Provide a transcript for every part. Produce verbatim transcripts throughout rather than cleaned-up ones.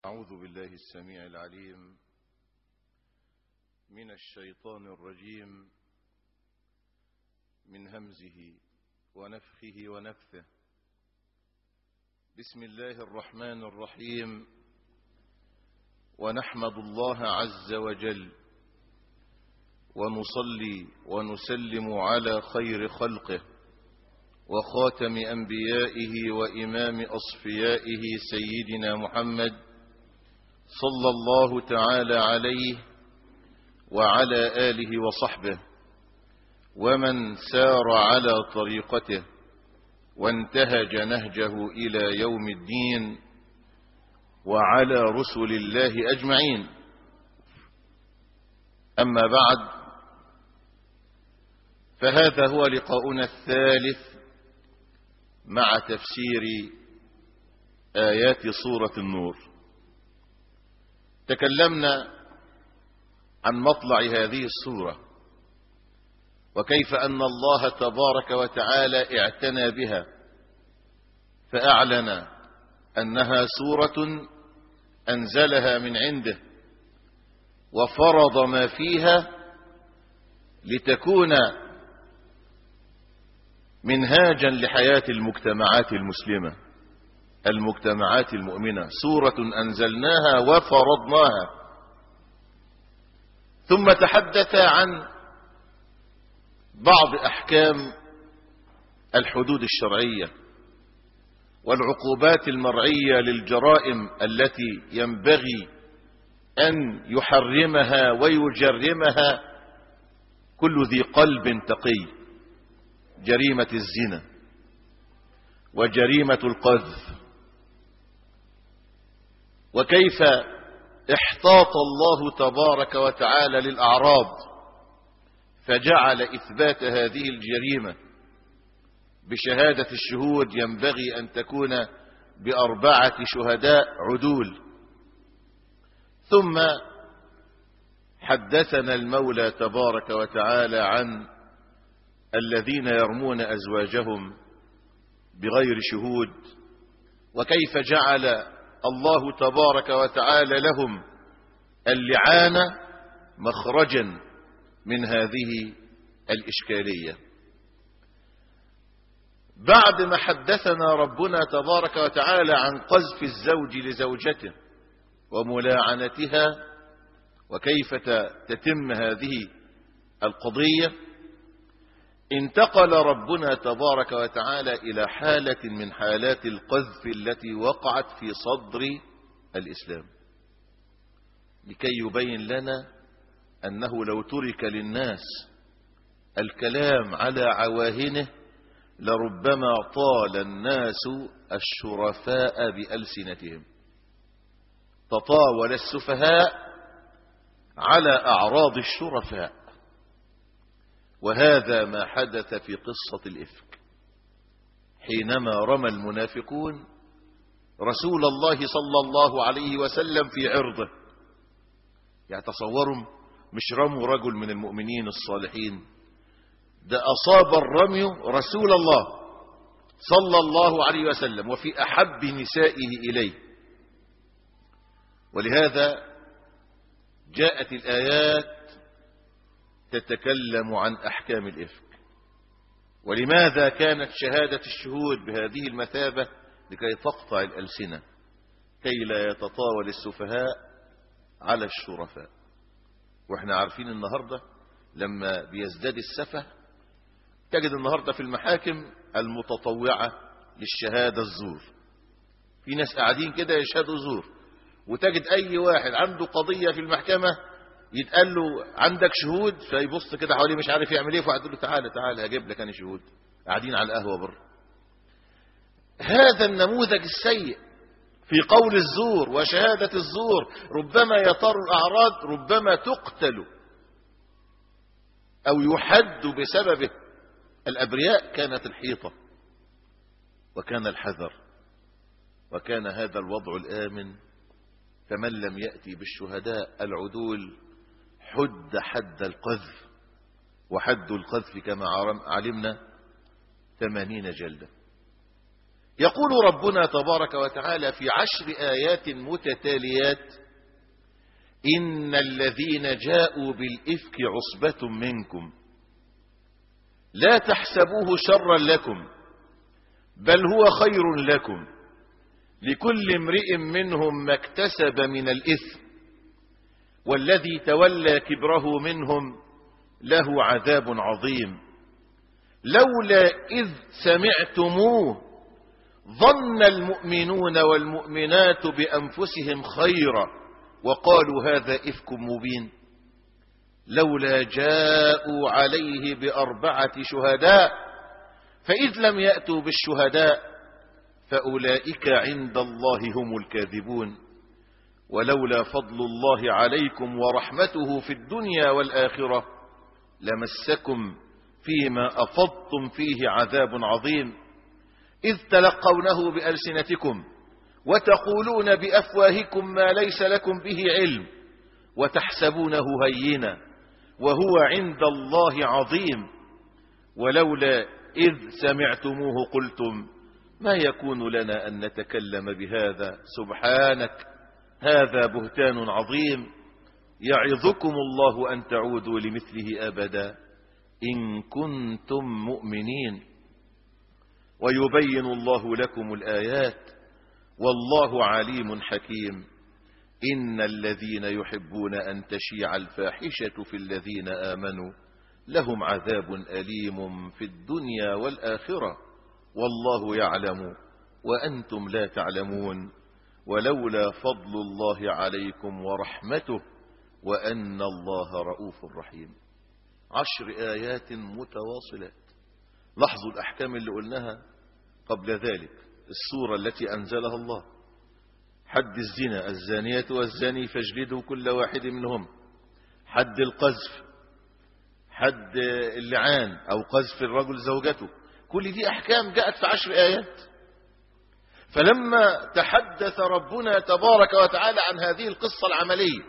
أعوذ بالله السميع العليم من الشيطان الرجيم من همزه ونفخه ونفثه. بسم الله الرحمن الرحيم. ونحمد الله عز وجل ونصلي ونسلم على خير خلقه وخاتم أنبيائه وإمام أصفيائه سيدنا محمد صلى الله تعالى عليه وعلى آله وصحبه ومن سار على طريقته وانتهج نهجه إلى يوم الدين وعلى رسل الله أجمعين. أما بعد، فهذا هو لقاؤنا الثالث مع تفسير آيات سورة النور. تكلمنا عن مطلع هذه السورة وكيف أن الله تبارك وتعالى اعتنى بها فأعلن أنها سورة أنزلها من عنده وفرض ما فيها لتكون منهاجا لحياة المجتمعات المسلمة المجتمعات المؤمنة. سورة أنزلناها وفرضناها. ثم تحدث عن بعض أحكام الحدود الشرعية والعقوبات المرعية للجرائم التي ينبغي أن يحرمها ويجرمها كل ذي قلب تقي: جريمة الزنا وجريمة القذف، وكيف احتاط الله تبارك وتعالى للأعراض فجعل إثبات هذه الجريمة بشهادة الشهود ينبغي أن تكون بأربعة شهداء عدول. ثم حدثنا المولى تبارك وتعالى عن الذين يرمون أزواجهم بغير شهود وكيف جعل الله تبارك وتعالى لهم اللعانة مخرجا من هذه الإشكالية. بعد ما حدثنا ربنا تبارك وتعالى عن قذف الزوج لزوجته وملاعنتها وكيف تتم هذه القضية، انتقل ربنا تبارك وتعالى إلى حالة من حالات القذف التي وقعت في صدر الإسلام لكي يبين لنا أنه لو ترك للناس الكلام على عواهنه لربما طال الناس الشرفاء بألسنتهم، تطاول السفهاء على أعراض الشرفاء. وهذا ما حدث في قصة الإفك حينما رمى المنافقون رسول الله صلى الله عليه وسلم في عرضه. يعني تصوروا، مش رموا رجل من المؤمنين الصالحين، ده أصاب الرمي رسول الله صلى الله عليه وسلم وفي أحب نسائه إليه. ولهذا جاءت الآيات تتكلم عن أحكام الإفك. ولماذا كانت شهادة الشهود بهذه المثابة؟ لكي تقطع الألسنة، كي لا يتطاول السفهاء على الشرفاء. واحنا عارفين النهاردة لما بيزداد السفه تجد النهاردة في المحاكم المتطوعة للشهادة الزور، في ناس قاعدين كده يشهدوا زور، وتجد أي واحد عنده قضية في المحكمة يتقال له عندك شهود، فيبص كده حواليه مش عارف يعمل ايه، فقعد له تعالى تعالى هجيب لك انا شهود، قاعدين على القهوه بره. هذا النموذج السيء في قول الزور وشهاده الزور، ربما يطار الاعراض، ربما تقتل او يحد بسببه الابرياء. كانت الحيطه وكان الحذر وكان هذا الوضع الامن. فمن لم ياتي بالشهداء العدول حد حد القذف، وحد القذف كما علمنا ثمانين جلدة. يقول ربنا تبارك وتعالى في عشر آيات متتاليات: إن الذين جاءوا بالإفك عصبة منكم لا تحسبوه شرا لكم بل هو خير لكم لكل امرئ منهم ما اكتسب من الإثم والذي تولى كبره منهم له عذاب عظيم لولا إذ سمعتموه ظن المؤمنون والمؤمنات بأنفسهم خيرا وقالوا هذا إفك مبين لولا جاءوا عليه بأربعة شهداء فإذ لم يأتوا بالشهداء فأولئك عند الله هم الكاذبون ولولا فضل الله عليكم ورحمته في الدنيا والآخرة لمسكم فيما أفضتم فيه عذاب عظيم إذ تلقونه بألسنتكم وتقولون بأفواهكم ما ليس لكم به علم وتحسبونه هينا وهو عند الله عظيم ولولا إذ سمعتموه قلتم ما يكون لنا أن نتكلم بهذا سبحانك هذا بهتان عظيم يعظكم الله أن تعودوا لمثله أبدا إن كنتم مؤمنين ويبين الله لكم الآيات والله عليم حكيم إن الذين يحبون أن تشيع الفاحشة في الذين آمنوا لهم عذاب أليم في الدنيا والآخرة والله يعلم وأنتم لا تعلمون ولولا فضل الله عليكم ورحمته وأن الله رؤوف رحيم. عشر آيات متواصلات. لاحظوا الأحكام اللي قلناها قبل ذلك. السورة التي أنزلها الله: حد الزنا الزانية والزاني فاجلدوا كل واحد منهم، حد القذف، حد اللعان أو قذف الرجل زوجته، كل دي أحكام جاءت في عشر آيات. فلما تحدث ربنا تبارك وتعالى عن هذه القصة العملية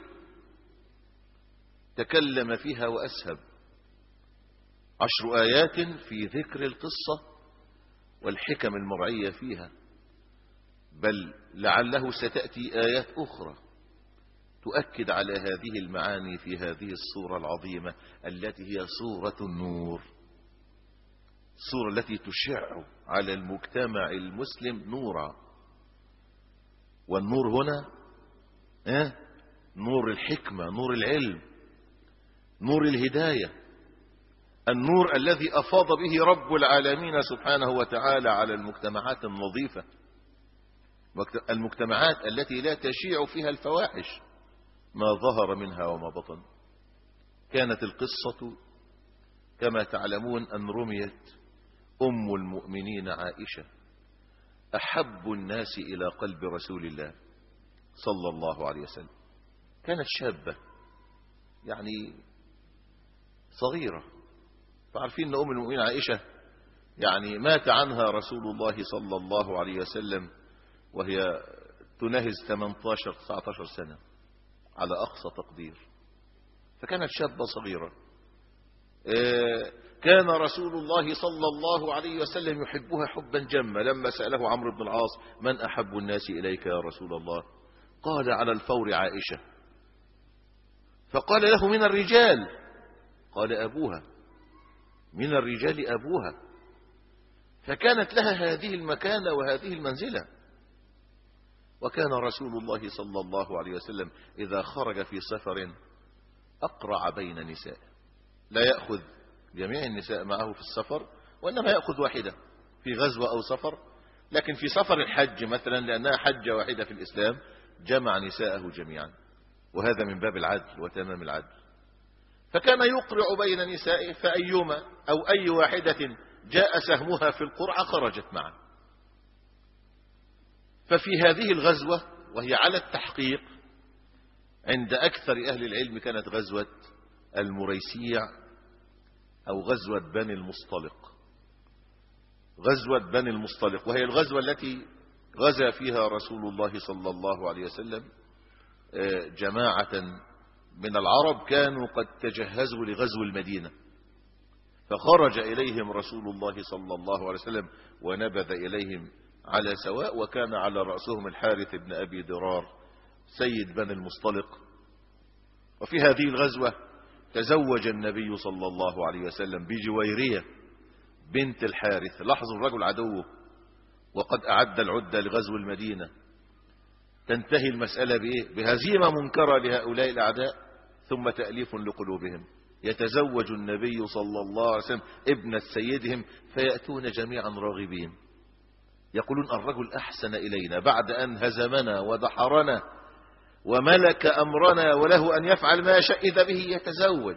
تكلم فيها وأسهب. عشر آيات في ذكر القصة والحكم المرعية فيها، بل لعله ستأتي آيات أخرى تؤكد على هذه المعاني في هذه السورة العظيمة التي هي سورة النور، السورة التي تشع على المجتمع المسلم نورا. والنور هنا اه نور الحكمة، نور العلم، نور الهداية، النور الذي أفاض به رب العالمين سبحانه وتعالى على المجتمعات النظيفة، المجتمعات التي لا تشيع فيها الفواحش ما ظهر منها وما بطن. كانت القصة كما تعلمون أن رميت أم المؤمنين عائشة أحب الناس إلى قلب رسول الله صلى الله عليه وسلم. كانت شابة يعني صغيرة، فعارفين أن أم المؤمنين عائشة يعني مات عنها رسول الله صلى الله عليه وسلم وهي تناهز ثمانية عشر تسعة عشر سنة على أقصى تقدير، فكانت شابة صغيرة. كان رسول الله صلى الله عليه وسلم يحبها حبا جما. لما سأله عمرو بن العاص من أحب الناس إليك يا رسول الله، قال على الفور عائشة. فقال له من الرجال، قال أبوها، من الرجال أبوها. فكانت لها هذه المكانة وهذه المنزلة. وكان رسول الله صلى الله عليه وسلم إذا خرج في سفر أقرع بين نساء، لا يأخذ جميع النساء معه في السفر وإنما يأخذ واحدة في غزوة أو سفر. لكن في سفر الحج مثلا لأنها حجة واحدة في الإسلام جمع نساءه جميعا، وهذا من باب العدل وتمام العدل. فكان يقرع بين نسائه، فأيما أو أي واحدة جاء سهمها في القرعة خرجت معه. ففي هذه الغزوة وهي على التحقيق عند أكثر أهل العلم كانت غزوة المريسيع أو غزوة بني المصطلق. غزوة بني المصطلق وهي الغزوة التي غزا فيها رسول الله صلى الله عليه وسلم جماعة من العرب كانوا قد تجهزوا لغزو المدينة، فخرج إليهم رسول الله صلى الله عليه وسلم ونبذ إليهم على سواء، وكان على رأسهم الحارث بن أبي ضرار سيد بني المصطلق. وفي هذه الغزوة تزوج النبي صلى الله عليه وسلم بجويرية بنت الحارث. لاحظوا الرجل عدوه وقد أعد العدة لغزو المدينة. تنتهي المسألة بإيه؟ بهزيمة منكرة لهؤلاء الأعداء ثم تأليف لقلوبهم. يتزوج النبي صلى الله عليه وسلم ابنة سيدهم فيأتون جميعا راغبين يقولون الرجل أحسن إلينا بعد أن هزمنا ودحرنا وملك أمرنا وله أن يفعل ما يشاء، إذا به يتزوج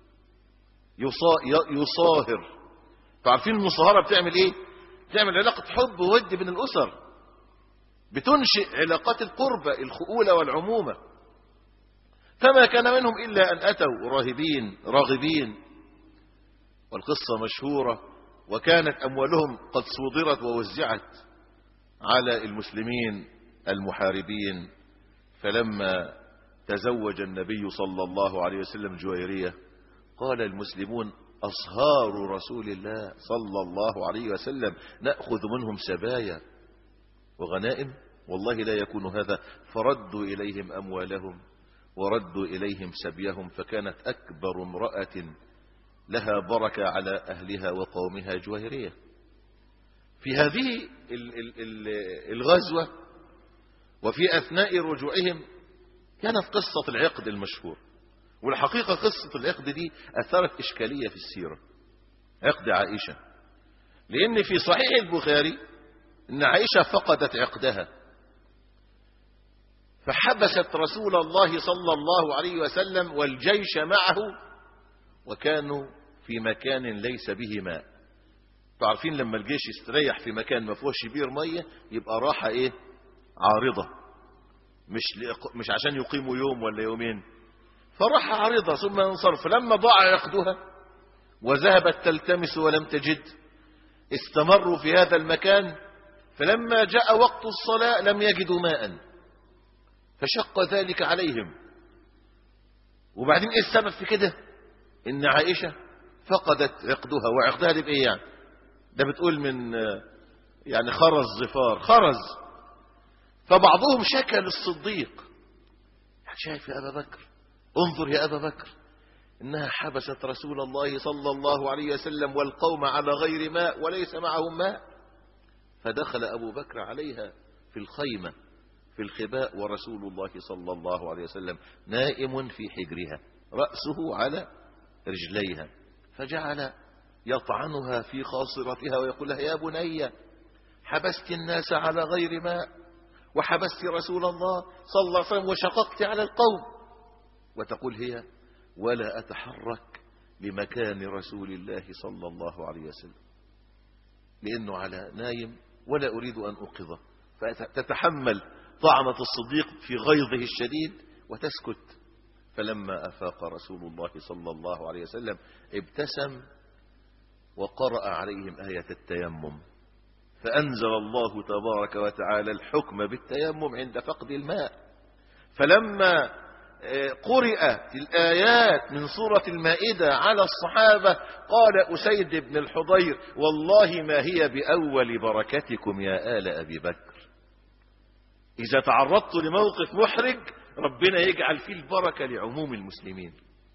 يصاهر. تعرفين المصاهرة بتعمل إيه؟ بتعمل علاقة حب وود بين الأسر، بتنشئ علاقات القربة الخؤولة والعمومة. فما كان منهم إلا أن أتوا راهبين راغبين، والقصة مشهورة، وكانت أموالهم قد صودرت ووزعت على المسلمين المحاربين. فلما تزوج النبي صلى الله عليه وسلم جويرية قال المسلمون أصهار رسول الله صلى الله عليه وسلم نأخذ منهم سبايا وغنائم، والله لا يكون هذا. فردوا إليهم أموالهم وردوا إليهم سبيهم، فكانت أكبر امرأة لها بركة على أهلها وقومها جويرية. في هذه الغزوة وفي أثناء رجوعهم كانت قصة العقد المشهور. والحقيقة قصة العقد دي أثارت إشكالية في السيرة، عقد عائشة، لأن في صحيح البخاري أن عائشة فقدت عقدها فحبست رسول الله صلى الله عليه وسلم والجيش معه، وكانوا في مكان ليس به ماء. تعرفين لما الجيش يستريح في مكان ما فيهوش بير مية يبقى راحة ايه؟ عارضة، مش مش عشان يقيموا يوم ولا يومين، فراحة عارضة ثم ينصرف. فلما ضاع عقدها وذهبت تلتمس ولم تجد استمروا في هذا المكان، فلما جاء وقت الصلاة لم يجدوا ماء فشق ذلك عليهم. وبعدين ايه السبب في كده؟ ان عائشة فقدت عقدها. وعقدها دي بايه يعني؟ ده بتقول من يعني خرز ظفار، خرز. فبعضهم شكى للصديق، شايف يا أبا بكر، انظر يا أبا بكر، إنها حبست رسول الله صلى الله عليه وسلم والقوم على غير ماء وليس معهم ماء. فدخل أبو بكر عليها في الخيمة في الخباء ورسول الله صلى الله عليه وسلم نائم في حجرها رأسه على رجليها، فجعل يطعنها في خاصرتها ويقول لها يا بني حبست الناس على غير ماء وحبست رسول الله صلى الله عليه وسلم وشققت على القوم. وتقول هي ولا أتحرك لمكان رسول الله صلى الله عليه وسلم لأنه على نايم ولا أريد أن أوقظه. فتتحمل طعنة الصديق في غيظه الشديد وتسكت. فلما أفاق رسول الله صلى الله عليه وسلم ابتسم وقرأ عليهم آية التيمم، فأنزل الله تبارك وتعالى الحكم بالتيمم عند فقد الماء. فلما قرأت الآيات من سورة المائدة على الصحابة قال أسيد بن الحضير والله ما هي بأول بركتكم يا آل أبي بكر. إذا تعرضت لموقف محرج ربنا يجعل فيه البركة لعموم المسلمين.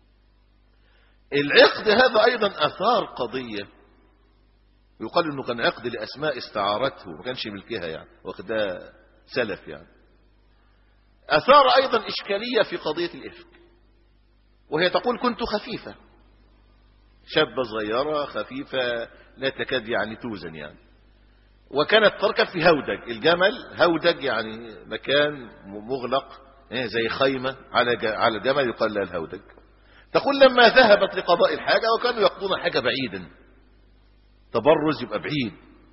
العقد هذا أيضا أثار قضية، يقال أنه كان عقد لأسماء استعارته ما كانش ملكها يعني، واخدها سلف يعني. أثار أيضا إشكالية في قضية الإفك، وهي تقول كنت خفيفة، شابة صغيرة خفيفة لا تكاد يعني توزن يعني، وكانت تركب في هودج. الجمل هودج يعني مكان مغلق زي خيمة على على جمل يقال لها الهودج. تقول لما ذهبت لقضاء الحاجة وكانوا يقضون حاجة بعيدا، تبرز يبقى بعيد،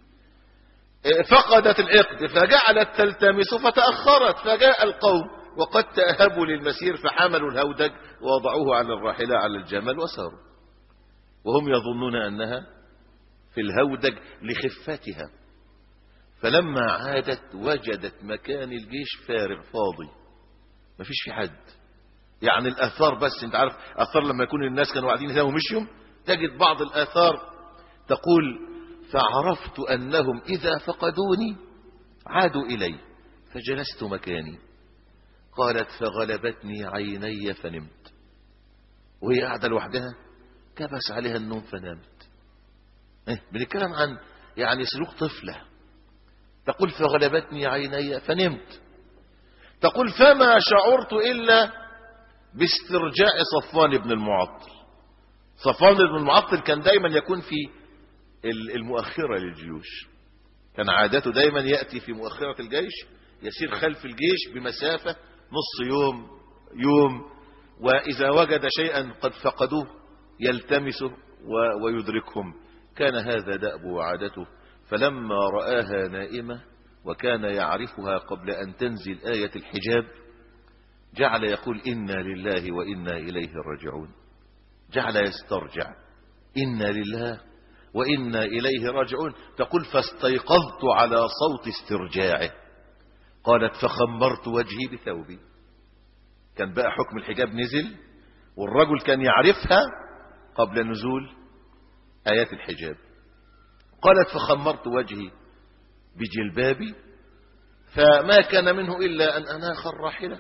فقدت العقد فجعلت تلتمس فتأخرت، فجاء القوم وقد تأهبوا للمسير فحملوا الهودج ووضعوه على الراحلة على الجمل وساروا وهم يظنون أنها في الهودج لخفتها. فلما عادت وجدت مكان الجيش فارغ فاضي ما فيش في حد، يعني الآثار بس. انت عارف آثار لما يكون الناس كانوا قاعدين هنا ومشيهم تجد بعض الآثار. تقول فعرفت أنهم إذا فقدوني عادوا إلي فجلست مكاني. قالت فغلبتني عيني فنمت. وهي قاعدة لوحدها كبس عليها النوم فنامت. إيه؟ بنتكلم عن يعني سلوك طفلة. تقول فغلبتني عيني فنمت. تقول فما شعرت إلا باسترجاع صفوان بن المعطل. صفوان بن المعطل كان دايما يكون في المؤخرة للجيوش. كان عادته دايما يأتي في مؤخرة الجيش، يسير خلف الجيش بمسافة نص يوم يوم، وإذا وجد شيئا قد فقدوه يلتمسه ويدركهم. كان هذا دأبه وعادته. فلما رآها نائمة وكان يعرفها قبل أن تنزل آية الحجاب جعل يقول إنا لله وإنا إليه راجعون. جعل يسترجع إنا لله وإنا إليه راجعون. تقول فاستيقظت على صوت استرجاعه. قالت فخمرت وجهي بثوبي. كان بقى حكم الحجاب نزل والرجل كان يعرفها قبل نزول آيات الحجاب. قالت فخمرت وجهي بجلبابي فما كان منه إلا أن أناخ الراحلة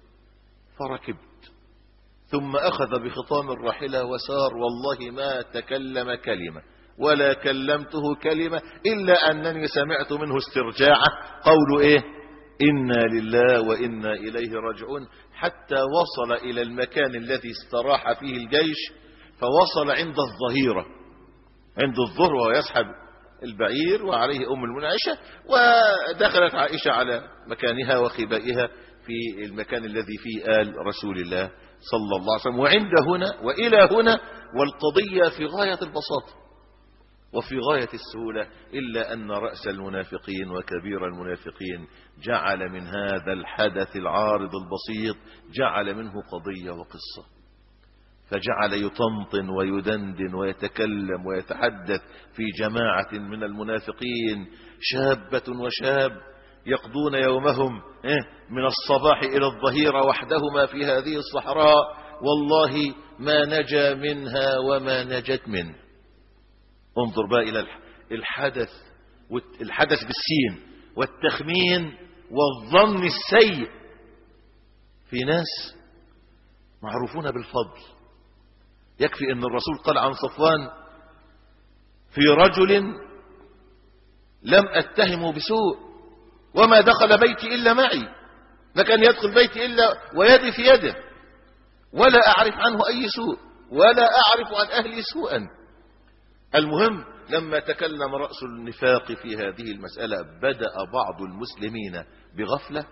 فركبت، ثم أخذ بخطام الراحلة وسار. والله ما تكلم كلمة ولا كلمته كلمة إلا أنني سمعت منه استرجاعه قول إيه إنا لله وإنا إليه راجعون، حتى وصل إلى المكان الذي استراح فيه الجيش. فوصل عند الظهيرة، عند الظهر، وهو يسحب البعير وعليه أم المؤمنين عائشة، ودخلت عائشة على مكانها وخبائها في المكان الذي فيه آل رسول الله صلى الله عليه وسلم. وعند هنا وإلى هنا والقضية في غاية البساطة وفي غاية السهولة، إلا أن رأس المنافقين وكبير المنافقين جعل من هذا الحدث العارض البسيط جعل منه قضية وقصة. فجعل يطنطن ويدندن ويتكلم ويتحدث في جماعة من المنافقين، شابة وشاب يقضون يومهم من الصباح إلى الظهيرة وحدهما في هذه الصحراء، والله ما نجا منها وما نجت منه. انظر بقى إلى الحدث، الحدث بالسين والتخمين والظن السيء في ناس معروفون بالفضل. يكفي ان الرسول قال عن صفوان في رجل لم اتهمه بسوء وما دخل بيتي الا معي، ما كان يدخل بيتي الا ويدي في يده، ولا اعرف عنه اي سوء ولا اعرف عن اهلي سوءا. المهم لما تكلم رأس النفاق في هذه المسألة بدأ بعض المسلمين بغفلة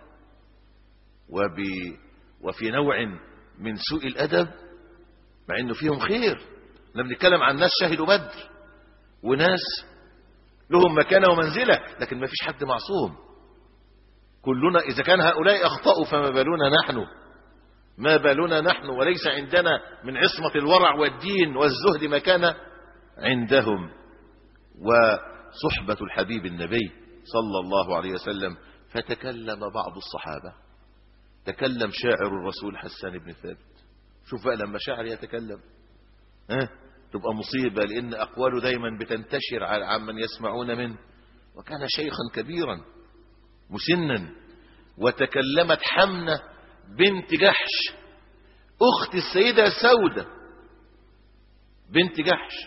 وب وفي نوع من سوء الأدب، مع انه فيهم خير. احنا بنتكلم عن ناس شهدوا بدر وناس لهم مكانة ومنزلة، لكن ما فيش حد معصوم. كلنا إذا كان هؤلاء أخطأوا فما بالنا نحن، ما بالنا نحن، وليس عندنا من عصمة الورع والدين والزهد مكانة عندهم. وصحبة الحبيب النبي صلى الله عليه وسلم. فتكلم بعض الصحابة، تكلم شاعر الرسول حسان بن ثابت. شوف بقى لما شاعر يتكلم ها تبقى مصيبة، لأن أقواله دايما بتنتشر عمن يسمعون منه. وكان شيخا كبيرا مسنا. وتكلمت حمنة بنت جحش أخت السيدة سودة بنت جحش.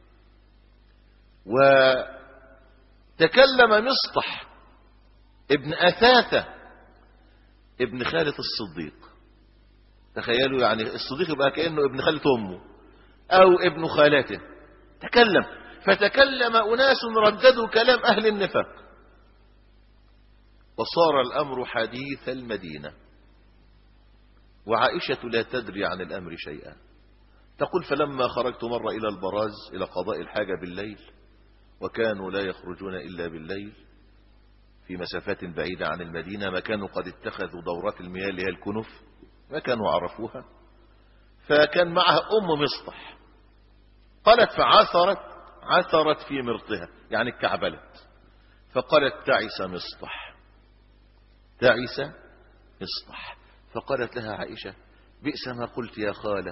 وتكلم مصطح ابن أثاثة ابن خالة الصديق. تخيلوا يعني الصديق يبقى كأنه ابن خالة أمه أو ابن خالته. تكلم. فتكلم أناس رددوا كلام أهل النفاق، وصار الأمر حديث المدينة. وعائشة لا تدري عن الأمر شيئا. تقول فلما خرجت مرة إلى البراز إلى قضاء الحاجة بالليل، وكانوا لا يخرجون إلا بالليل في مسافات بعيدة عن المدينة، ما كانوا قد اتخذوا دورات المياه اللي هي الكنف، ما كانوا عرفوها. فكان معها أم مصطح. قالت فعثرت عثرت في مرطها، يعني اتكعبلت. فقالت تعس مصطح تعس مصطح. فقالت لها عائشة بئس ما قلت يا خالة،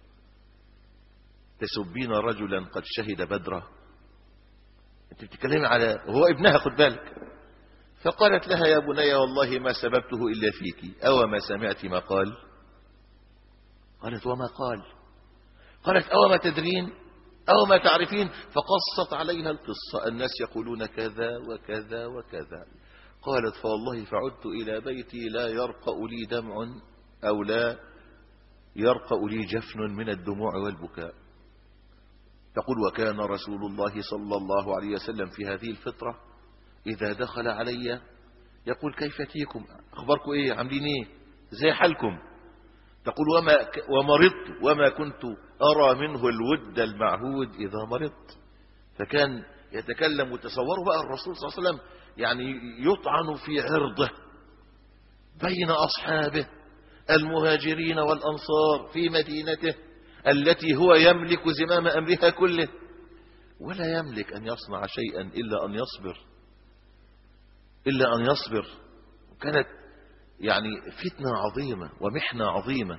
تسبين رجلا قد شهد بدرا. انت بتتكلمي على هو ابنها، خد بالك. فقالت لها يا بني والله ما سببته إلا فيك، أو ما سمعت ما قال؟ قالت وما قال؟ قالت أو ما تدرين أو ما تعرفين؟ فقصت عليها القصة، الناس يقولون كذا وكذا وكذا. قالت فوالله فعدت إلى بيتي لا يرقأ لي دمع أو لا يرقأ لي جفن من الدموع والبكاء. تقول وكان رسول الله صلى الله عليه وسلم في هذه الفترة إذا دخل علي يقول كيف فيكم، أخباركم إيه، عاملين إيه، زي حالكم. تقول وما ومرضت وما كنت أرى منه الود المعهود إذا مرضت. فكان يتكلم، وتصوروا بقى الرسول صلى الله عليه وسلم يعني يطعن في عرضه بين أصحابه المهاجرين والأنصار في مدينته التي هو يملك زمام أمرها كله، ولا يملك أن يصنع شيئا إلا أن يصبر إلا أن يصبر. كانت يعني فتنة عظيمة ومحنة عظيمة.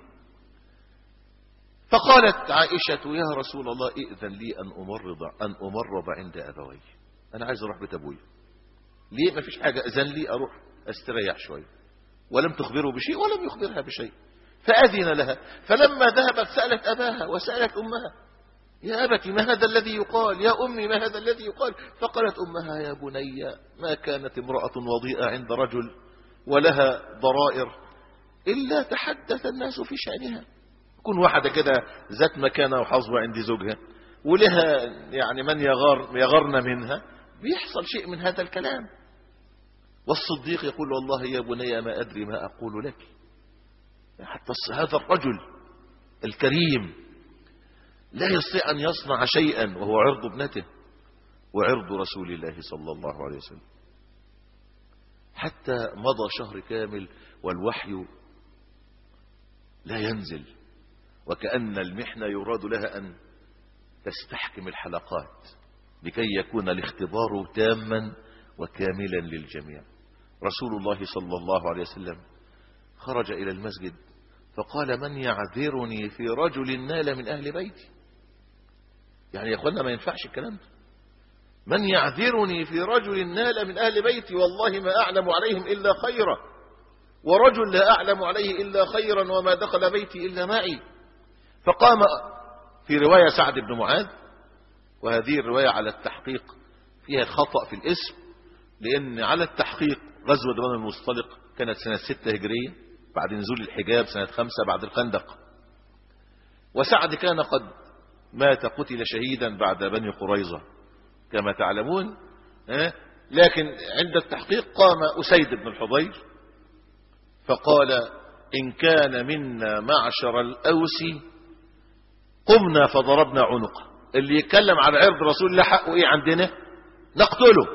فقالت عائشة يا رسول الله ائذن لي أن أمرض أن أمرض عند أبوي، أنا عايز أروح بيت أبوي. ليه؟ ما فيش حاجة، أذن لي أروح أستريح شوية. ولم تخبره بشيء ولم يخبرها بشيء، فأذن لها. فلما ذهبت سألت أباها وسألت أمها يا أبتي ما هذا الذي يقال، يا أمي ما هذا الذي يقال. فقالت أمها يا بني ما كانت امرأة وضيئة عند رجل ولها ضرائر إلا تحدث الناس في شأنها. كن واحدة كده ذات مكانة وحظوة عند زوجها ولها يعني من يغار يغرن منها، بيحصل شيء من هذا الكلام. والصديق يقول والله يا بني ما أدري ما أقول لك. حتى هذا الرجل الكريم لا يستطيع أن يصنع شيئا وهو عرض ابنته وعرض رسول الله صلى الله عليه وسلم. حتى مضى شهر كامل والوحي لا ينزل، وكأن المحنة يراد لها أن تستحكم الحلقات لكي يكون الاختبار تاما وكاملا للجميع. رسول الله صلى الله عليه وسلم خرج إلى المسجد فقال من يعذرني في رجل نال من أهل بيتي. يعني يا أخوانا ما ينفعش الكلام ده. من يعذرني في رجل نال من أهل بيتي والله ما أعلم عليهم إلا خيرا، ورجل لا أعلم عليه إلا خيرا وما دخل بيتي إلا معي. فقام في رواية سعد بن معاذ، وهذه الرواية على التحقيق فيها خطأ في الاسم، لأن على التحقيق غزوة بني المصطلق كانت سنة ستة هجرية بعد نزول الحجاب سنة خمسة بعد الخندق، وسعد كان قد مات قتل شهيدا بعد بني قريظة كما تعلمون. لكن عند التحقيق قام أسيد بن الحضير فقال إن كان منا معشر الأوس قمنا فضربنا عنقه. اللي يتكلم على عرض رسول الله حقه ايه عندنا؟ نقتله.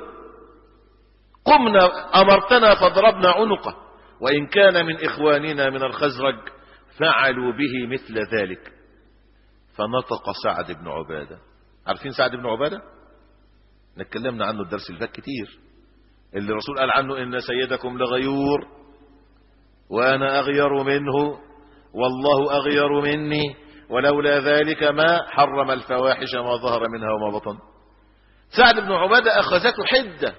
قمنا أمرتنا فضربنا عنقه. وإن كان من إخواننا من الخزرج فعلوا به مثل ذلك. فنطق سعد بن عبادة. عارفين سعد بن عبادة؟ نتكلمنا عنه الدرس اللي فات كتير، اللي الرسول قال عنه إن سيدكم لغيور وأنا أغير منه والله أغير مني ولولا ذلك ما حرم الفواحش ما ظهر منها وما بطن. سعد بن عبادة أخذته حدة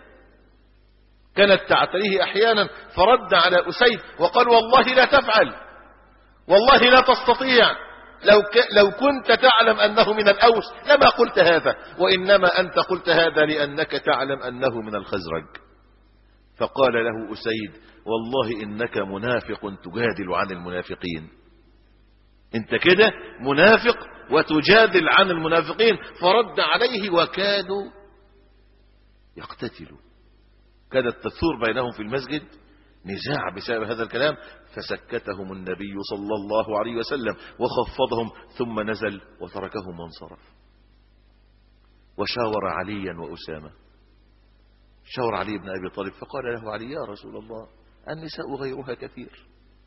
كانت تعتريه أحيانا، فرد على أسيد وقال والله لا تفعل، والله لا تستطيع، لو, ك... لو كنت تعلم أنه من الأوس لما قلت هذا، وإنما أنت قلت هذا لأنك تعلم أنه من الخزرج. فقال له أسيد والله إنك منافق تجادل عن المنافقين، انت كده منافق وتجادل عن المنافقين. فرد عليه وكادوا يقتتلوا، كادت تثور بينهم في المسجد نزاع بسبب هذا الكلام. فسكتهم النبي صلى الله عليه وسلم وخفضهم ثم نزل وتركهم وانصرف. وشاور عليا وأسامة، شاور علي بن أبي طالب فقال له علي يا رسول الله النساء غيرها كثير،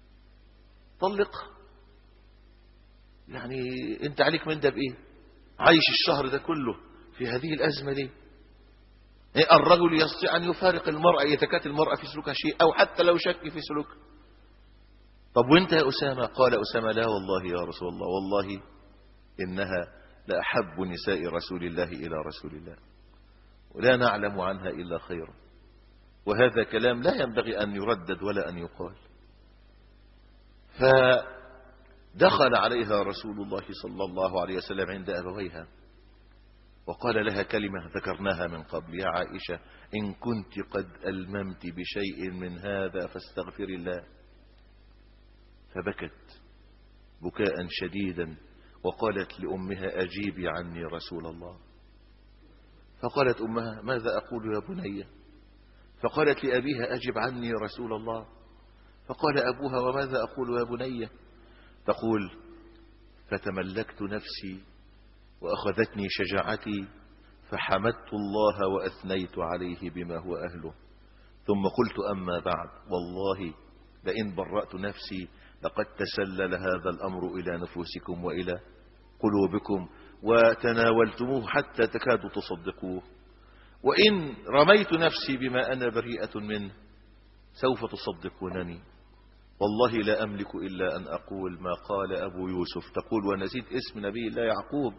طلقها، يعني انت عليك من ده بايه؟ عايش الشهر ده كله في هذه الأزمة ليه؟ الرجل يستطيع أن يفارق المرأة يتكات المرأة في سلوكها شيء أو حتى لو شك في سلوكها. طب وانت يا أسامة؟ قال أسامة لا والله يا رسول الله والله إنها لأحب نساء رسول الله إلى رسول الله ولا نعلم عنها إلا خيرا. وهذا كلام لا ينبغي أن يردد ولا أن يقال. فدخل عليها رسول الله صلى الله عليه وسلم عند أبويها وقال لها كلمة ذكرناها من قبل: يا عائشة، إن كنت قد ألممت بشيء من هذا فاستغفر الله. فبكت بكاء شديدا وقالت لأمها: أجيبي عني رسول الله. فقالت أمها: ماذا أقول يا بني؟ فقالت لأبيها: أجب عني رسول الله. فقال أبوها: وماذا أقول يا بني؟ تقول: فتملكت نفسي وأخذتني شجاعتي فحمدت الله وأثنيت عليه بما هو أهله، ثم قلت: أما بعد، والله لئن برأت نفسي لقد تسلل هذا الأمر إلى نفوسكم وإلى قلوبكم وتناولتموه حتى تكادوا تصدقوه، وإن رميت نفسي بما أنا بريئة منه سوف تصدقونني. والله لا أملك إلا أن أقول ما قال أبو يوسف. تقول ونسيت اسم نبي الله يعقوب.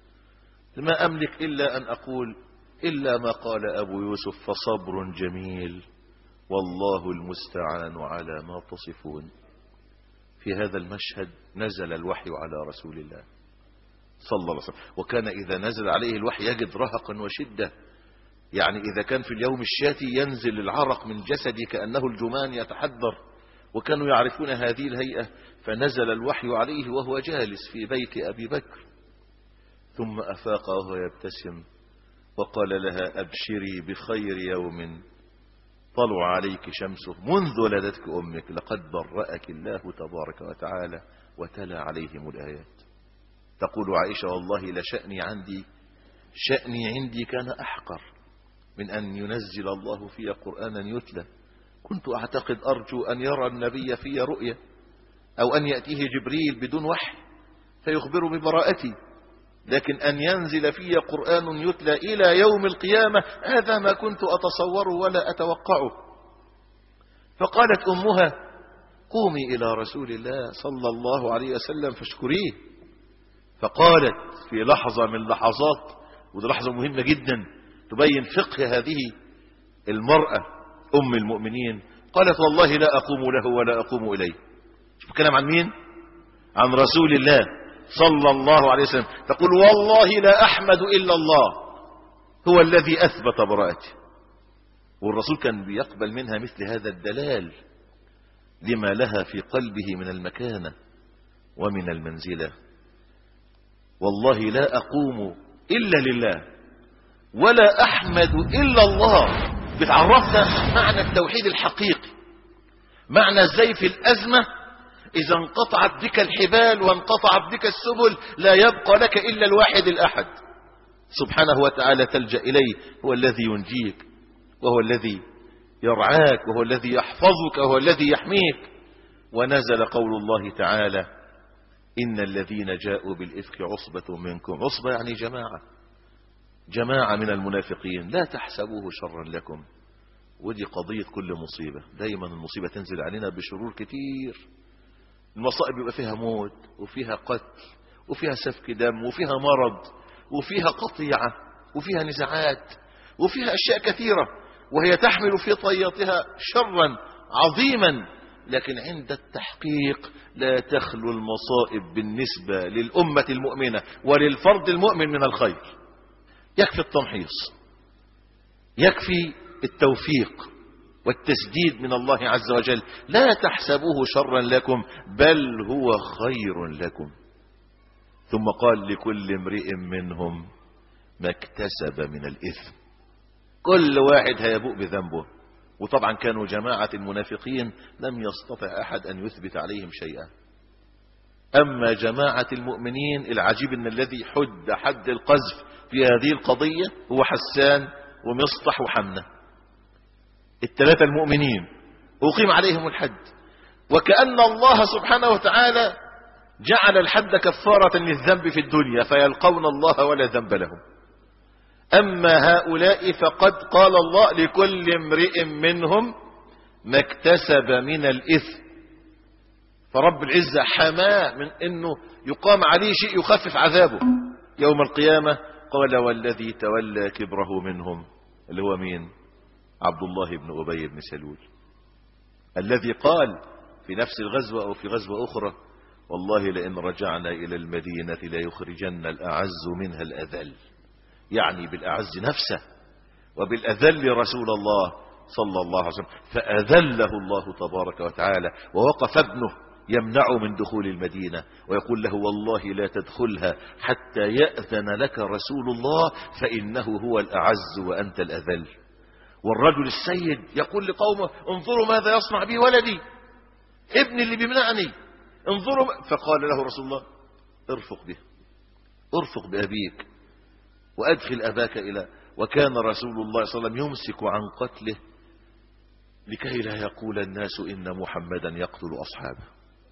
ما أملك إلا أن أقول إلا ما قال أبو يوسف: فصبر جميل والله المستعان على ما تصفون. في هذا المشهد نزل الوحي على رسول الله صلى الله عليه وسلم، وكان إذا نزل عليه الوحي يجد رهقا وشدة. يعني إذا كان في اليوم الشاتي ينزل العرق من جسده كأنه الجمان يتحدر، وكانوا يعرفون هذه الهيئة. فنزل الوحي عليه وهو جالس في بيت أبي بكر، ثم أفاق وهو يبتسم وقال لها: أبشري بخير يوم طلع عليك شمسه منذ ولدتك أمك، لقد برأك الله تبارك وتعالى، وتلا عليهم الآيات. تقول عائشة: والله لشأني عندي شأني عندي كان أحقر من أن ينزل الله في قرآنا يتلى. كنت أعتقد أرجو أن يرى النبي في رؤية، أو أن يأتيه جبريل بدون وحي فيخبر ببراءتي، لكن أن ينزل في قرآن يتلى إلى يوم القيامة هذا ما كنت أتصوره ولا أتوقعه. فقالت أمها: قومي إلى رسول الله صلى الله عليه وسلم فاشكريه. فقالت في لحظة من لحظات، ودي لحظة مهمة جدا تبين فقه هذه المرأة أم المؤمنين، قالت: والله لا أقوم له ولا أقوم إليه. شوف الكلام عن مين؟ عن رسول الله صلى الله عليه وسلم. تقول: والله لا أحمد إلا الله، هو الذي أثبت براءته. والرسول كان بيقبل منها مثل هذا الدلال لما لها في قلبه من المكانة ومن المنزلة. والله لا أقوم إلا لله ولا أحمد إلا الله. بتعرفنا معنى التوحيد الحقيقي، معنى ازاي في الأزمة إذا انقطعت بك الحبال وانقطعت بك السبل لا يبقى لك إلا الواحد الأحد سبحانه وتعالى تلجأ إليه. هو الذي ينجيك، وهو الذي يرعاك، وهو الذي يحفظك، وهو الذي يحميك. ونزل قول الله تعالى: إن الذين جاءوا بالإفك عصبة منكم. عصبة يعني جماعة، جماعة من المنافقين. لا تحسبوه شرا لكم. ودي قضية كل مصيبة. دايما المصيبة تنزل علينا بشرور كتير. المصائب يبقى فيها موت، وفيها قتل، وفيها سفك دم، وفيها مرض، وفيها قطيعة، وفيها نزاعات، وفيها أشياء كثيرة، وهي تحمل في طياتها شرا عظيما. لكن عند التحقيق لا تخلو المصائب بالنسبة للأمة المؤمنة وللفرد المؤمن من الخير. يكفي التمحيص، يكفي التوفيق والتسديد من الله عز وجل. لا تحسبوه شرا لكم بل هو خير لكم. ثم قال: لكل امرئ منهم ما اكتسب من الإثم. كل واحد هيبوء بذنبه. وطبعا كانوا جماعة المنافقين لم يستطع أحد أن يثبت عليهم شيئا. أما جماعة المؤمنين العجيب أن الذي حد حد القذف في هذه القضية هو حسان ومصطح وحمنة، الثلاثة المؤمنين أقيم عليهم الحد. وكأن الله سبحانه وتعالى جعل الحد كفارة للذنب في الدنيا فيلقون الله ولا ذنب لهم. أما هؤلاء فقد قال الله: لكل امرئ منهم ما اكتسب من الإثم. فرب العزة حماه من أنه يقام عليه شيء يخفف عذابه يوم القيامة. قال: والذي تولى كبره منهم، اللي هو مين؟ عبد الله بن أبي بن سلول الذي قال في نفس الغزوة أو في غزوة أخرى: والله لئن رجعنا إلى المدينة ليخرجن الأعز منها الأذل، يعني بالأعز نفسه وبالأذل رسول الله صلى الله عليه وسلم، فأذله الله تبارك وتعالى. ووقف ابنه يمنعه من دخول المدينة ويقول له: والله لا تدخلها حتى يأذن لك رسول الله فإنه هو الأعز وأنت الأذل. والرجل السيد يقول لقومه: انظروا ماذا يصنع بي ولدي، ابني اللي بيمنعني، انظروا. فقال له رسول الله: ارفق به، ارفق بأبيك وأدخل أباك إلى. وكان رسول الله صلى الله عليه وسلم يمسك عن قتله لكي لا يقول الناس إن محمدا يقتل أصحابه،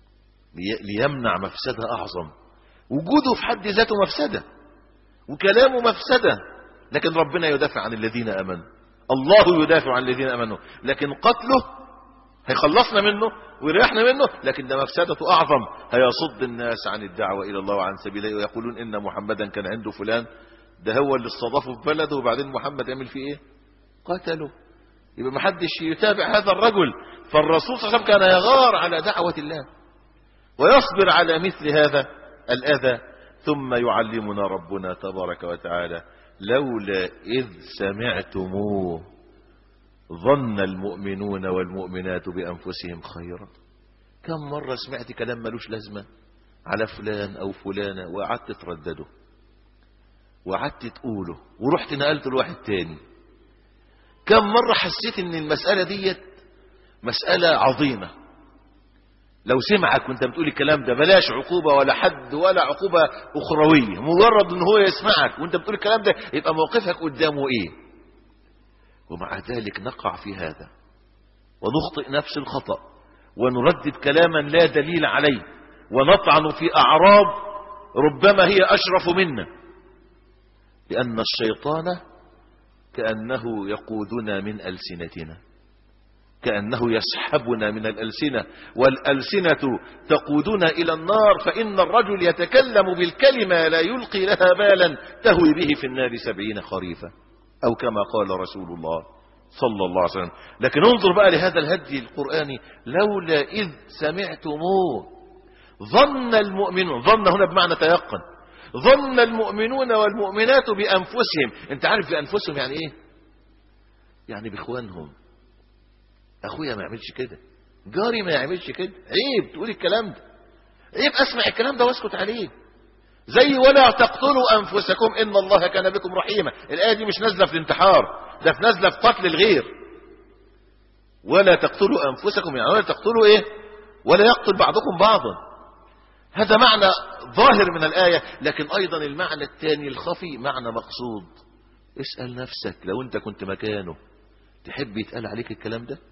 ليمنع مفسدة أعظم. وجوده في حد ذاته مفسدة وكلامه مفسدة، لكن ربنا يدافع عن الذين آمنوا، الله يدافع عن الذين آمنوا. لكن قتله هيخلصنا منه ويريحنا منه، لكن ده مفسدته أعظم، هيصد الناس عن الدعوة إلى الله وعن سبيله، ويقولون إن محمدا كان عنده فلان، ده هو اللي استضافه في بلده، وبعدين محمد يعمل فيه إيه؟ قتله. يبقى ما حدش يتابع هذا الرجل. فالرسول صلى الله عليه وسلم كان يغار على دعوة الله ويصبر على مثل هذا الأذى. ثم يعلمنا ربنا تبارك وتعالى: لولا إذ سمعتموه ظن المؤمنون والمؤمنات بأنفسهم خيرا. كم مرة سمعت كلام ملوش لازمة على فلان أو فلانة وقعدت تردده وقعدت تقوله ورحت نقلته لواحد تاني. كم مرة حسيت ان المسألة ديت مسألة عظيمة، لو سمعك وانت بتقول الكلام ده بلاش عقوبة ولا حد ولا عقوبة أخروية، مجرد ان هو يسمعك وانت بتقول الكلام ده يبقى موقفك قدامه ايه. ومع ذلك نقع في هذا ونخطئ نفس الخطأ ونردد كلاما لا دليل عليه ونطعن في أعراض ربما هي أشرف منا، لأن الشيطان كأنه يقودنا من ألسنتنا، كأنه يسحبنا من الألسنة، والألسنة تقودنا إلى النار. فإن الرجل يتكلم بالكلمة لا يلقي لها بالا تهوي به في النار سبعين خريفا، أو كما قال رسول الله صلى الله عليه وسلم. لكن انظر بقى لهذا الهدي القرآني: لولا إذ سمعتموه ظن المؤمنون، ظن هنا بمعنى تيقن، ظن المؤمنون والمؤمنات بأنفسهم. انت عارف بأنفسهم يعني ايه؟ يعني بإخوانهم. اخويا ما يعملش كده، جاري ما يعملش كده، عيب تقول الكلام ده، عيب اسمع الكلام ده واسكت عليه. زي ولا تقتلوا أنفسكم إن الله كان بكم رحيما. الآية دي مش نازلة في الانتحار، ده في نازلة في قتل الغير. ولا تقتلوا أنفسكم، يعني ولا تقتلوا إيه؟ ولا يقتل بعضكم بعضا. هذا معنى ظاهر من الآية، لكن أيضا المعنى الثاني الخفي معنى مقصود. اسأل نفسك لو أنت كنت مكانه تحب يتقال عليك الكلام ده؟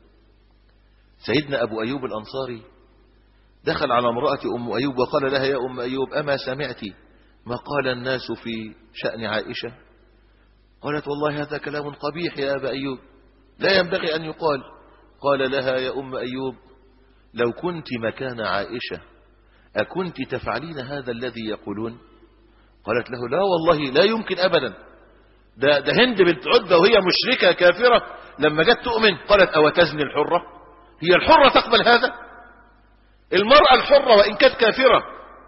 سيدنا أبو أيوب الأنصاري دخل على امرأة أم أيوب وقال لها: يا أم أيوب أما سمعتي ما قال الناس في شأن عائشة؟ قالت: والله هذا كلام قبيح يا أبا أيوب، لا ينبغي أن يقال. قال لها: يا أم أيوب لو كنت مكان عائشة أكنت تفعلين هذا الذي يقولون؟ قالت له: لا والله لا يمكن أبدا، ده, ده هند بنت عتبة وهي مشركة كافرة لما جت تؤمن قالت: أو تزني الحرة؟ هي الحرة تقبل هذا؟ المرأة الحرة وإن كانت كافرة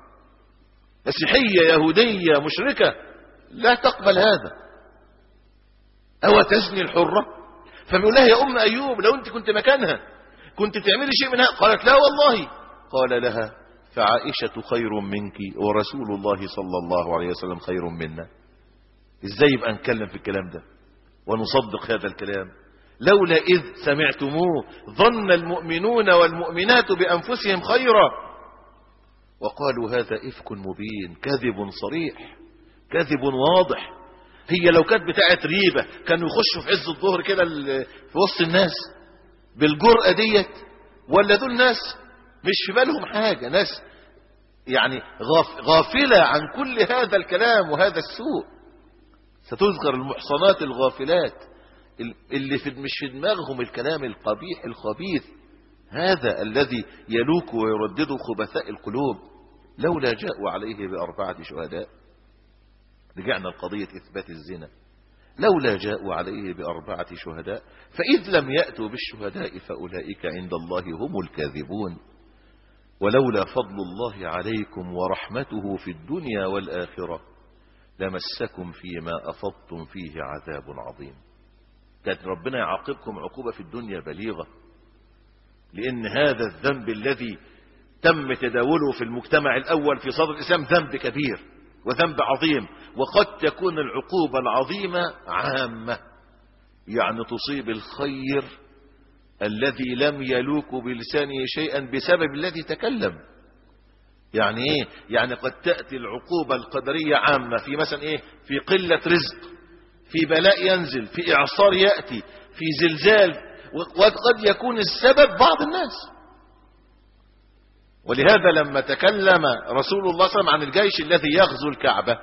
مسيحية يهودية مشركة لا تقبل هذا. أو تزني الحرة؟ فبيقول لها: يا أم أيوب لو أنت كنت مكانها كنت تعملي شيء منها؟ قالت: لا والله. قال لها: فعائشة خير منك ورسول الله صلى الله عليه وسلم خير منا. ازاي يبقى نتكلم في الكلام ده ونصدق هذا الكلام؟ لولا إذ سمعتموه ظن المؤمنون والمؤمنات بأنفسهم خيرا وقالوا هذا إفك مبين، كذب صريح، كذب واضح. هي لو كانت بتاعت ريبة كانوا يخشوا في عز الظهر كده في وسط الناس بالجرأة ديت؟ ولا دول ناس مش في بالهم حاجة، ناس يعني غافلة عن كل هذا الكلام وهذا السوء. ستذكر المحصنات الغافلات اللي في مش في دماغهم الكلام القبيح الخبيث هذا الذي يلوك ويردد خبثاء القلوب. لولا جاءوا عليه بأربعة شهداء. رجعنا لقضية إثبات الزنا. لولا جاءوا عليه بأربعة شهداء فإذ لم يأتوا بالشهداء فأولئك عند الله هم الكاذبون ولولا فضل الله عليكم ورحمته في الدنيا والآخرة لمسكم فيما أفضتم فيه عذاب عظيم. كان ربنا يعاقبكم عقوبة في الدنيا بليغة، لأن هذا الذنب الذي تم تداوله في المجتمع الأول في صدر الإسلام ذنب كبير وذنب عظيم، وقد تكون العقوبة العظيمة عامة، يعني تصيب الخير الذي لم يلوك بلسانه شيئا بسبب الذي تكلم. يعني ايه؟ يعني قد تأتي العقوبة القدرية عامة في مثلا ايه، في قلة رزق، في بلاء ينزل، في إعصار يأتي، في زلزال، وقد يكون السبب بعض الناس. ولهذا لما تكلم رسول الله صلى الله عليه وسلم عن الجيش الذي يغزو الكعبة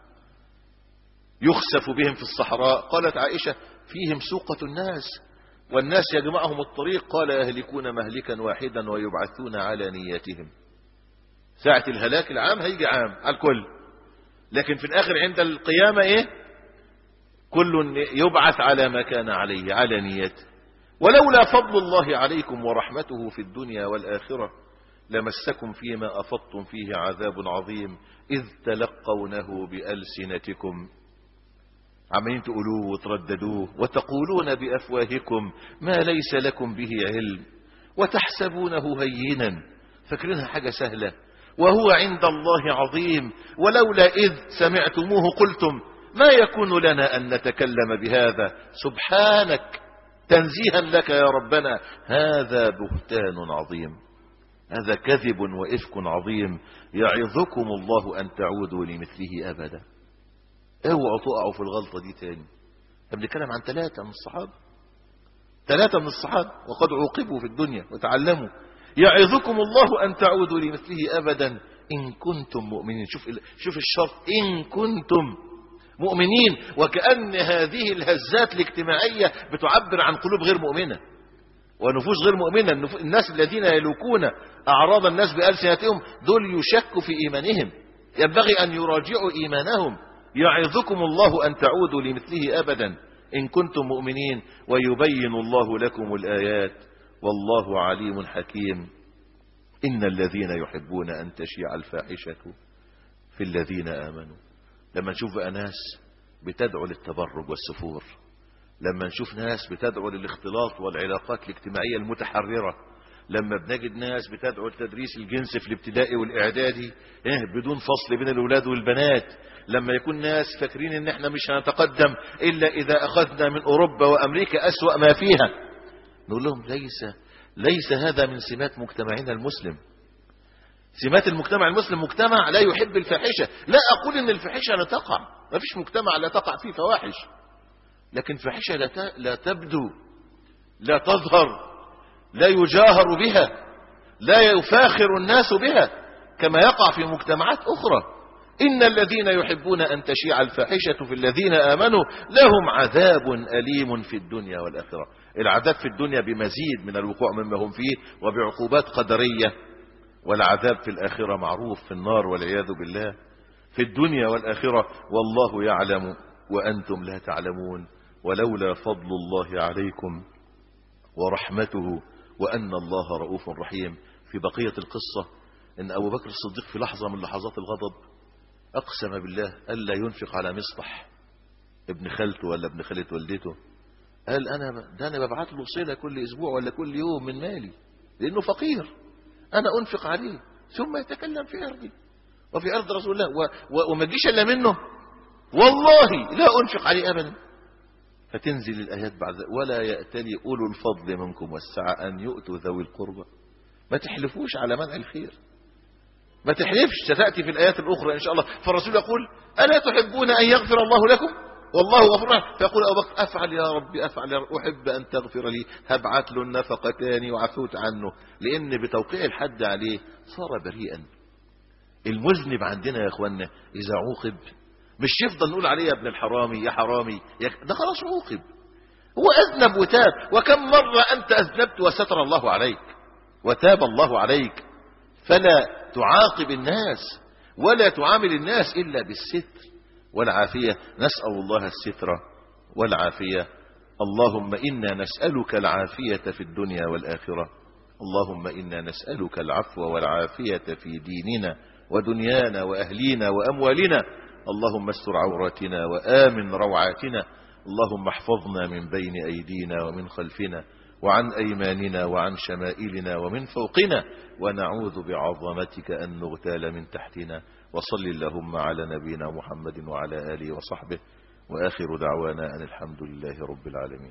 يخسف بهم في الصحراء، قالت عائشة فيهم سوقة الناس والناس يجمعهم الطريق، قال يهلكون مهلكا واحدا ويبعثون على نياتهم. ساعة الهلاك العام هيجي عام على الكل، لكن في الآخر عند القيامة ايه؟ كل يبعث على ما كان عليه على نيته. ولولا فضل الله عليكم ورحمته في الدنيا والآخرة لمسكم فيما أفضتم فيه عذاب عظيم إذ تلقونه بألسنتكم، عمالين تقولوه وترددوه وتقولون بأفواهكم ما ليس لكم به علم وتحسبونه هينا، فاكرينها حاجة سهلة، وهو عند الله عظيم. ولولا إذ سمعتموه قلتم ما يكون لنا أن نتكلم بهذا سبحانك تنزيها لك يا ربنا هذا بهتان عظيم. هذا كذب وإفك عظيم يعظكم الله أن تعودوا لمثله أبدا. اوعوا تقعوا في الغلطة دي تاني. بنتكلم عن ثلاثة من الصحابة، ثلاثة من الصحابة وقد عوقبوا في الدنيا وتعلموا. يعظكم الله أن تعودوا لمثله أبدا إن كنتم مؤمنين. شوف شوف الشرط، إن كنتم مؤمنين، وكأن هذه الهزات الاجتماعية بتعبر عن قلوب غير مؤمنة ونفوس غير مؤمنة. الناس الذين يلوكون أعراض الناس بألسنتهم دول يشكوا في إيمانهم، ينبغي أن يراجعوا إيمانهم. يعظكم الله أن تعودوا لمثله أبدا إن كنتم مؤمنين ويبين الله لكم الآيات والله عليم حكيم. إن الذين يحبون أن تشيع الفاحشة في الذين آمنوا. لما نشوف بقى ناس بتدعو للتبرج والسفور، لما نشوف ناس بتدعو للاختلاط والعلاقات الاجتماعية المتحررة، لما بنجد ناس بتدعو لتدريس الجنس في الابتدائي والإعدادي إيه بدون فصل بين الأولاد والبنات، لما يكون ناس فاكرين ان احنا مش هنتقدم إلا إذا أخذنا من أوروبا وأمريكا أسوأ ما فيها، نقول لهم ليس ليس هذا من سمات مجتمعنا المسلم. سمات المجتمع المسلم مجتمع لا يحب الفاحشة. لا أقول ان الفاحشة لا تقع، ما فيش مجتمع لا تقع فيه فواحش، لكن فاحشة لا لا تبدو، لا تظهر، لا يجاهر بها، لا يفاخر الناس بها كما يقع في مجتمعات أخرى. إن الذين يحبون أن تشيع الفاحشة في الذين آمنوا لهم عذاب أليم في الدنيا والآخرة. العذاب في الدنيا بمزيد من الوقوع مما هم فيه وبعقوبات قدرية، والعذاب في الآخرة معروف في النار والعياذ بالله. في الدنيا والآخرة والله يعلم وأنتم لا تعلمون. ولولا فضل الله عليكم ورحمته وأن الله رؤوف رحيم. في بقية القصة إن أبو بكر الصديق في لحظة من لحظات الغضب أقسم بالله ألا ينفق على مصطح ابن خالته ولا ابن خالة والدته. قال أنا ده أنا ببعت له صلة كل أسبوع ولا كل يوم من مالي لأنه فقير، أنا أنفق عليه ثم يتكلم في أرضي وفي أرض رسول الله و... و... وما تجيش إلا منه والله لا أنفق عليه أبدا. فتنزل الآيات بعد ولا يأتلي أولو الفضل منكم والسعة أن يؤتوا ذوي القربى. ما تحلفوش على منع الخير، ما تحلفش، ستأتي في الآيات الأخرى إن شاء الله. فالرسول يقول ألا تحبون أن يغفر الله لكم والله غفور رحيم. فيقول أبو بكر أفعل يا ربي أفعل يا رب، أحب أن تغفر لي، هبعت له النفقة تاني وعفوت عنه، لأن بتوقيع الحد عليه صار بريئا. المذنب عندنا يا أخوانا إذا عوقب مش يفضل نقول عليه يا ابن الحرامي يا حرامي يا ده خلاص عوقب، هو أذنب وتاب. وكم مرة أنت أذنبت وستر الله عليك وتاب الله عليك. فلا تعاقب الناس ولا تعامل الناس إلا بالستر والعافية. نسأل الله الستر والعافية. اللهم إنا نسألك العافية في الدنيا والآخرة. اللهم إنا نسألك العفو والعافية في ديننا ودنيانا وأهلينا وأموالنا. اللهم استر عوراتنا وآمن روعاتنا. اللهم احفظنا من بين أيدينا ومن خلفنا وعن أيماننا وعن شمائلنا ومن فوقنا، ونعوذ بعظمتك أن نغتال من تحتنا. وصل اللهم على نبينا محمد وعلى آله وصحبه، وآخر دعوانا أن الحمد لله رب العالمين.